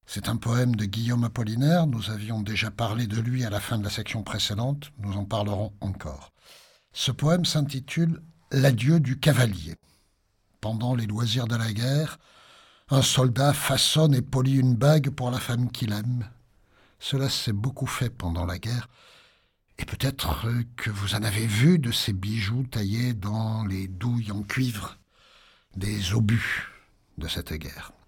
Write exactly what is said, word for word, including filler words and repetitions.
C'est un poème de Guillaume Apollinaire. Nous avions déjà parlé de lui à la fin de la section précédente. Nous en parlerons encore. Ce poème s'intitule « L'adieu du cavalier ». Pendant les loisirs de la guerre, un soldat façonne et polit une bague pour la femme qu'il aime. Cela s'est beaucoup fait pendant la guerre. Et peut-être que vous en avez vu de ces bijoux taillés dans les douilles en cuivre, des obus de cette guerre.